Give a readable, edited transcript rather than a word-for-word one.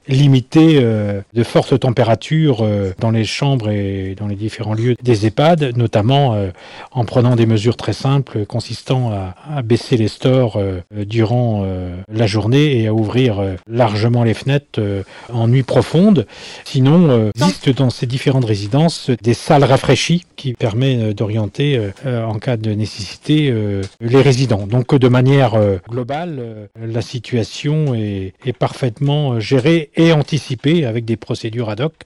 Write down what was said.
limiter de fortes températures dans les chambres et dans les différents lieux des EHPAD, notamment en prenant des mesures très simples consistant à baisser les stores durant la journée et à ouvrir largement les fenêtres en nuit profonde. Sinon, existe dans ces différentes résidences des salles rafraîchies qui permettent d'orienter en cas de nécessité les résidents. Donc de manière globale, la situation est parfaitement gérée et anticipée avec des procédures ad hoc